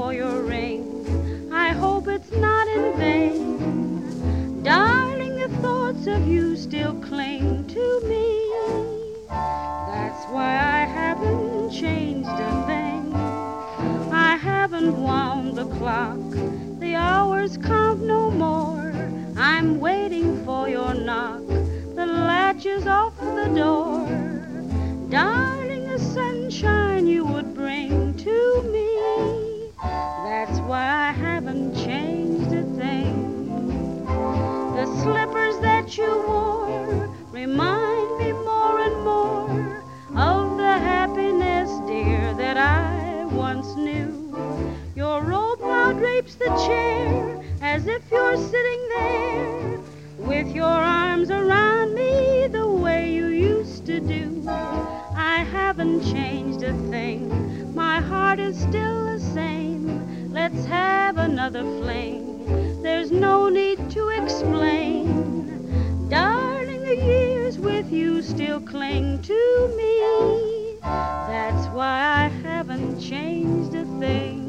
for your ring. I hope it's not in vain. Darling, the thoughts of you still cling to me. That's why I haven't changed a thing. I haven't wound the clock. The hours count no more. I'm waiting for your knock. The latch is off the door. Darling, the sunshine you would bring to me. That's why I haven't changed a thing. The slippers that you wore remind me more and more of the happiness, dear, that I once knew. Your robe now drapes the chair as if you're sitting there with your arms around me the way you used to do. I haven't changed a thing. My heart is still the same. Let's have another fling. There's no need to explain. Darling, the years with you still cling to me. That's why I haven't changed a thing.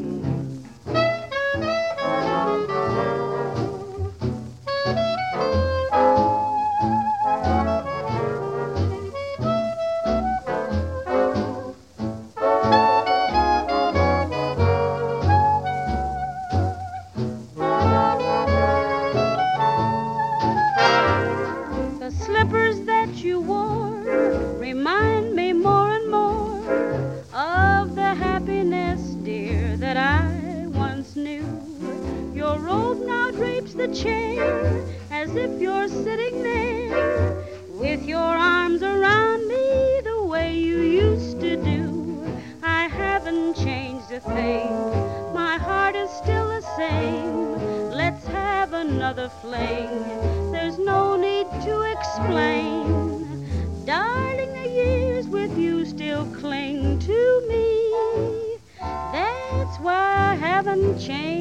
The slippers that you wore remind me more and more of the happiness, dear, that I once knew. Your robe now drapes the chair as if you're sitting there with your arms around me the way you used to do. I haven't changed a thing. My heart is still the same. Let's have another fling. There's no need to explain. Darling, the years with you still cling to me. That's why I haven't changed